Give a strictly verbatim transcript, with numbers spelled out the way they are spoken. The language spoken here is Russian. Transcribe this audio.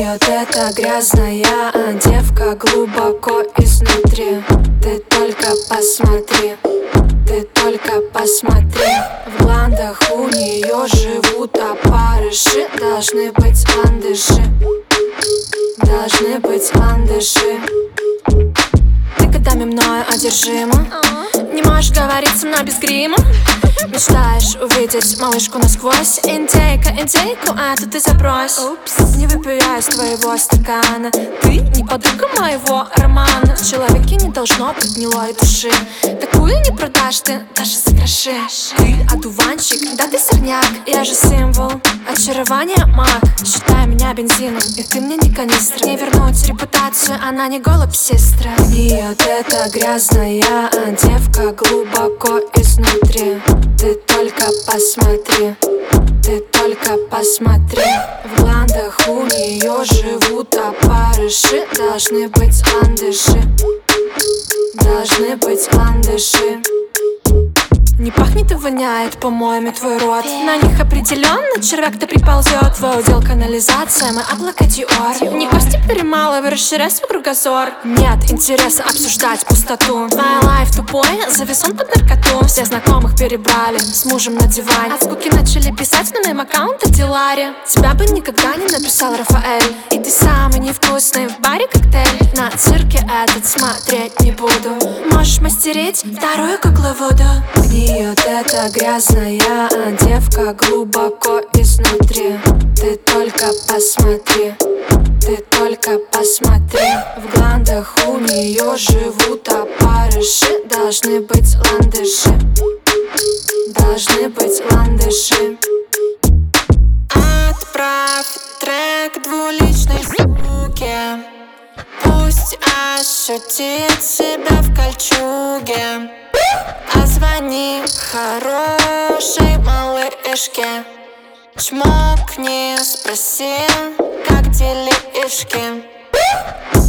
Гниет эта грязная девка глубоко изнутри. Ты только посмотри, ты только посмотри. В гландах у нее живут опарыши. Должны быть ландыши, должны быть ландыши. Ты годами мною одержима, не можешь говорить со мной без грима. Мечтаешь увидеть малышку насквозь. Индейка, индейку, а тут ты забрось. Упс, не выпью я из твоего стакана. Ты не подруга моего романа. В человеке не должно быть гнилой души. Такую не продашь ты даже за гроши. Ты одуванчик, да ты сорняк. Я же символ очарования маг. Считай меня бензином, и ты мне не канистра. Не вернуть репутацию, она не голубь, сестра. Гниет эта грязная девка глубоко изнутри. Ты только посмотри, ты только посмотри. В гландах у нее живут опарыши. Должны быть ландыши, должны быть ландыши. Не пахнет и воняет, по-моему, твой рот. На них определенно червяк-то приползет. Твой удел канализация, мой облако Диор. Не кости перемалывай, расширяй свой кругозор. Нет интереса обсуждать пустоту. My life тупой, завис он под наркоту. Все знакомых перебрали, с мужем на диване. От скуки начали писать на моем аккаунте Диларе. Тебя бы никогда не написал Рафаэль. И ты самый невкусный в баре коктейль. На цирке этот смотреть не буду. Можешь мастерить вторую кукловоду. Гниет эта грязная девка глубоко изнутри. Ты только посмотри, ты только посмотри. В гландах у нее живут опарыши. Должны быть ландыши, должны быть ландыши. Отправь трек двуличной суке. Пусть ощутит себя в кольчуге. А звони хорошей малышке. Чмокни, спроси, как делишки.